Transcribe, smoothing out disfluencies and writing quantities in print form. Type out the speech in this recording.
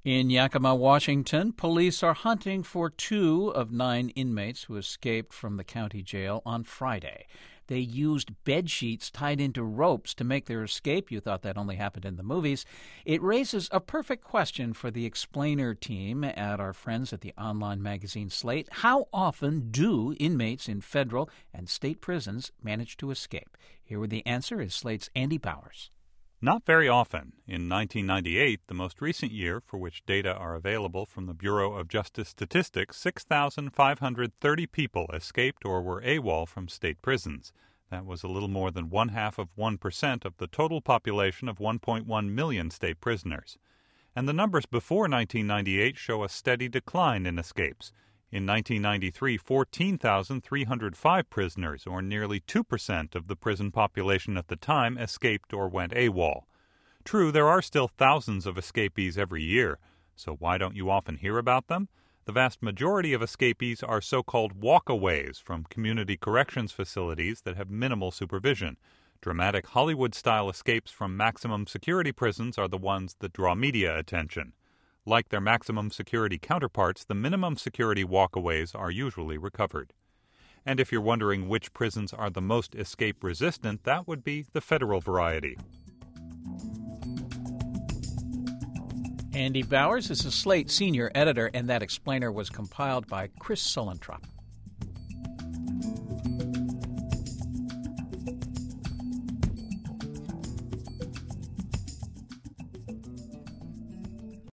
In Yakima, Washington, police are hunting for 2 of 9 inmates who escaped from the county jail on Friday. They used bed sheets tied into ropes to make their escape. You thought that only happened in the movies. It raises a perfect question for the Explainer team at our friends at the online magazine Slate. How often do inmates in federal and state prisons manage to escape? Here with the answer is Slate's Andy Bowers. Not very often. In 1998, the most recent year for which data are available from the Bureau of Justice Statistics, 6,530 people escaped or were AWOL from state prisons. That was a little more than 0.5% of the total population of 1.1 million state prisoners. And the numbers before 1998 show a steady decline in escapes. In 1993, 14,305 prisoners, or nearly 2% of the prison population at the time, escaped or went AWOL. True, there are still thousands of escapees every year, so why don't you often hear about them? The vast majority of escapees are so-called walkaways from community corrections facilities that have minimal supervision. Dramatic Hollywood-style escapes from maximum security prisons are the ones that draw media attention. Like their maximum security counterparts, the minimum security walkaways are usually recovered. And if you're wondering which prisons are the most escape-resistant, that would be the federal variety. Andy Bowers is a Slate senior editor, and that Explainer was compiled by Chris Sulentrop.